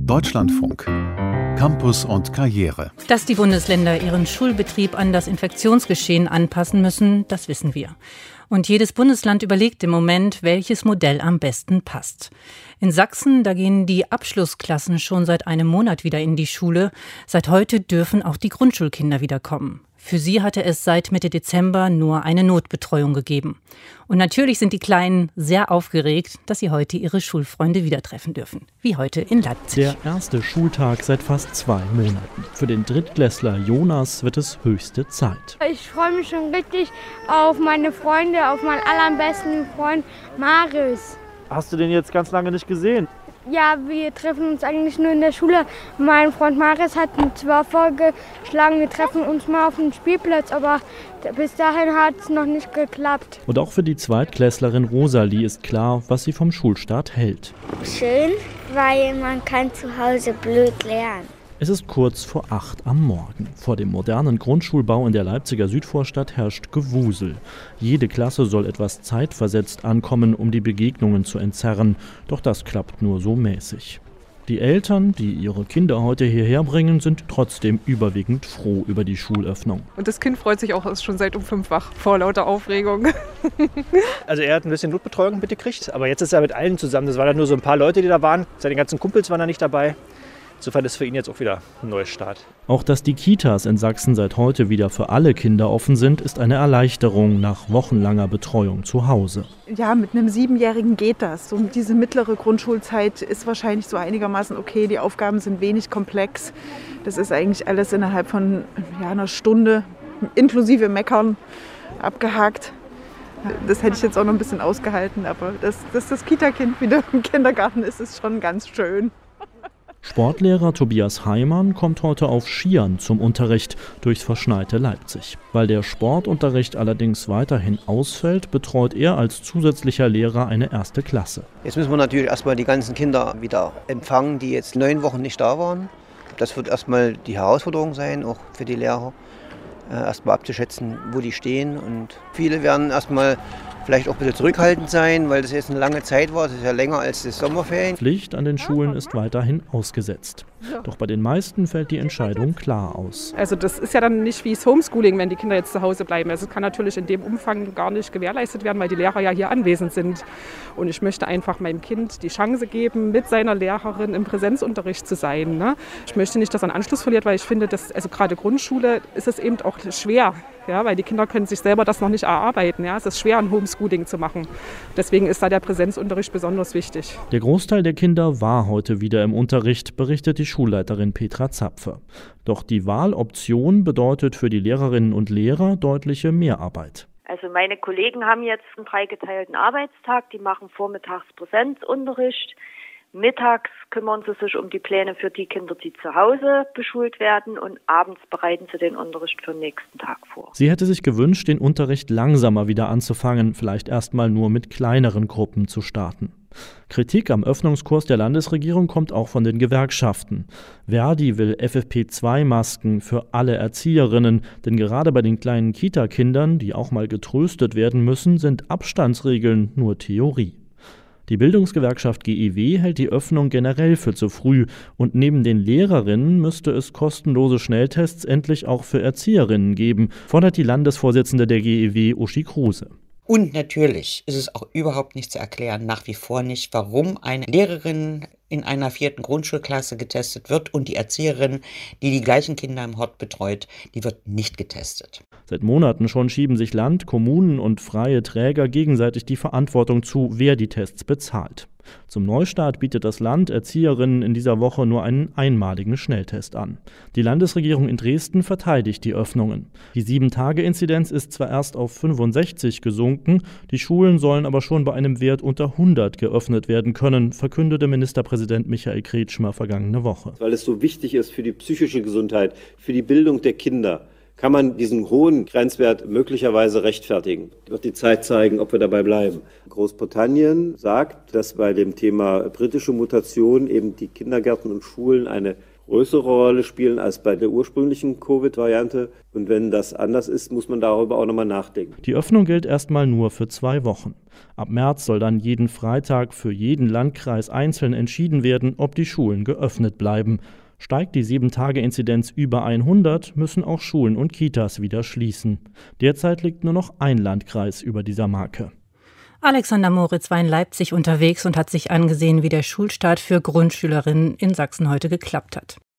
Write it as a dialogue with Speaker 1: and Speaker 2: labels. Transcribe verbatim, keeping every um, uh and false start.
Speaker 1: Deutschlandfunk. Campus und Karriere.
Speaker 2: Dass die Bundesländer ihren Schulbetrieb an das Infektionsgeschehen anpassen müssen, das wissen wir. Und jedes Bundesland überlegt im Moment, welches Modell am besten passt. In Sachsen, da gehen die Abschlussklassen schon seit einem Monat wieder in die Schule. Seit heute dürfen auch die Grundschulkinder wieder kommen. Für sie hatte es seit Mitte Dezember nur eine Notbetreuung gegeben. Und natürlich sind die Kleinen sehr aufgeregt, dass sie heute ihre Schulfreunde wieder treffen dürfen. Wie heute in Leipzig.
Speaker 3: Der erste Schultag seit fast zwei Monaten. Für den Drittklässler Jonas wird es höchste Zeit.
Speaker 4: Ich freue mich schon richtig auf meine Freunde, auf meinen allerbesten Freund Marius.
Speaker 5: Hast du den jetzt ganz lange nicht gesehen?
Speaker 4: Ja, wir treffen uns eigentlich nur in der Schule. Mein Freund Marius hat mir zwar vorgeschlagen, wir treffen uns mal auf dem Spielplatz, aber bis dahin hat es noch nicht geklappt.
Speaker 3: Und auch für die Zweitklässlerin Rosalie ist klar, was sie vom Schulstart hält.
Speaker 6: Schön, weil man kann zu Hause blöd lernen.
Speaker 3: Es ist kurz vor acht am Morgen. Vor dem modernen Grundschulbau in der Leipziger Südvorstadt herrscht Gewusel. Jede Klasse soll etwas zeitversetzt ankommen, um die Begegnungen zu entzerren. Doch das klappt nur so mäßig. Die Eltern, die ihre Kinder heute hierher bringen, sind trotzdem überwiegend froh über die Schulöffnung.
Speaker 7: Und das Kind freut sich auch schon seit um fünf wach, vor lauter Aufregung.
Speaker 5: Also er hat ein bisschen Notbetreuung mitgekriegt, aber jetzt ist er mit allen zusammen. Das waren dann nur so ein paar Leute, die da waren. Seine ganzen Kumpels waren da nicht dabei. Insofern ist für ihn jetzt auch wieder ein neuer Start.
Speaker 3: Auch dass die Kitas in Sachsen seit heute wieder für alle Kinder offen sind, ist eine Erleichterung nach wochenlanger Betreuung zu Hause.
Speaker 8: Ja, mit einem Siebenjährigen geht das. So diese mittlere Grundschulzeit ist wahrscheinlich so einigermaßen okay. Die Aufgaben sind wenig komplex. Das ist eigentlich alles innerhalb von ja, einer Stunde inklusive Meckern abgehakt. Das hätte ich jetzt auch noch ein bisschen ausgehalten, aber dass, dass das Kita-Kind wieder im Kindergarten ist, ist schon ganz schön.
Speaker 3: Sportlehrer Tobias Heimann kommt heute auf Skiern zum Unterricht durchs verschneite Leipzig. Weil der Sportunterricht allerdings weiterhin ausfällt, betreut er als zusätzlicher Lehrer eine erste Klasse.
Speaker 9: Jetzt müssen wir natürlich erstmal die ganzen Kinder wieder empfangen, die jetzt neun Wochen nicht da waren. Das wird erstmal die Herausforderung sein, auch für die Lehrer, erstmal abzuschätzen, wo die stehen. Und viele werden erstmal vielleicht auch ein bisschen zurückhaltend sein, weil das jetzt eine lange Zeit war. Das ist ja länger als das Sommerferien.
Speaker 3: Pflicht an den Schulen ist weiterhin ausgesetzt. Doch bei den meisten fällt die Entscheidung klar aus.
Speaker 7: Also das ist ja dann nicht wie das Homeschooling, wenn die Kinder jetzt zu Hause bleiben. Also es kann natürlich in dem Umfang gar nicht gewährleistet werden, weil die Lehrer ja hier anwesend sind. Und ich möchte einfach meinem Kind die Chance geben, mit seiner Lehrerin im Präsenzunterricht zu sein. Ne? Ich möchte nicht, dass er einen Anschluss verliert, weil ich finde, dass also gerade Grundschule ist es eben auch schwer. Ja, weil die Kinder können sich selber das noch nicht erarbeiten. Ja. Es ist schwer, ein Homeschooling zu machen. Deswegen ist da der Präsenzunterricht besonders wichtig.
Speaker 3: Der Großteil der Kinder war heute wieder im Unterricht, berichtet die Schulleiterin Petra Zapfe. Doch die Wahloption bedeutet für die Lehrerinnen und Lehrer deutliche Mehrarbeit.
Speaker 10: Also meine Kollegen haben jetzt einen dreigeteilten Arbeitstag. Die machen vormittags Präsenzunterricht. Mittags kümmern sie sich um die Pläne für die Kinder, die zu Hause beschult werden, und abends bereiten sie den Unterricht für den nächsten Tag vor.
Speaker 3: Sie hätte sich gewünscht, den Unterricht langsamer wieder anzufangen, vielleicht erstmal nur mit kleineren Gruppen zu starten. Kritik am Öffnungskurs der Landesregierung kommt auch von den Gewerkschaften. Verdi will F F P zwei Masken für alle Erzieherinnen, denn gerade bei den kleinen Kita-Kindern, die auch mal getröstet werden müssen, sind Abstandsregeln nur Theorie. Die Bildungsgewerkschaft G E W hält die Öffnung generell für zu früh und neben den Lehrerinnen müsste es kostenlose Schnelltests endlich auch für Erzieherinnen geben, fordert die Landesvorsitzende der G E W, Uschi Kruse.
Speaker 11: Und natürlich ist es auch überhaupt nicht zu erklären, nach wie vor nicht, warum eine Lehrerin in einer vierten Grundschulklasse getestet wird und die Erzieherin, die die gleichen Kinder im Hort betreut, die wird nicht getestet.
Speaker 3: Seit Monaten schon schieben sich Land, Kommunen und freie Träger gegenseitig die Verantwortung zu, wer die Tests bezahlt. Zum Neustart bietet das Land Erzieherinnen in dieser Woche nur einen einmaligen Schnelltest an. Die Landesregierung in Dresden verteidigt die Öffnungen. Die sieben Tage Inzidenz ist zwar erst auf fünfundsechzig gesunken, die Schulen sollen aber schon bei einem Wert unter hundert geöffnet werden können, verkündete Ministerpräsident Michael Kretschmer vergangene Woche.
Speaker 12: Weil es so wichtig ist für die psychische Gesundheit, für die Bildung der Kinder, kann man diesen hohen Grenzwert möglicherweise rechtfertigen. Wird die Zeit zeigen, ob wir dabei bleiben. Großbritannien sagt, dass bei dem Thema britische Mutation eben die Kindergärten und Schulen eine größere Rolle spielen als bei der ursprünglichen Covid-Variante. Und wenn das anders ist, muss man darüber auch nochmal nachdenken.
Speaker 3: Die Öffnung gilt erstmal nur für zwei Wochen. Ab März soll dann jeden Freitag für jeden Landkreis einzeln entschieden werden, ob die Schulen geöffnet bleiben. Steigt die sieben Tage Inzidenz über hundert, müssen auch Schulen und Kitas wieder schließen. Derzeit liegt nur noch ein Landkreis über dieser Marke.
Speaker 2: Alexander Moritz war in Leipzig unterwegs und hat sich angesehen, wie der Schulstart für Grundschülerinnen in Sachsen heute geklappt hat.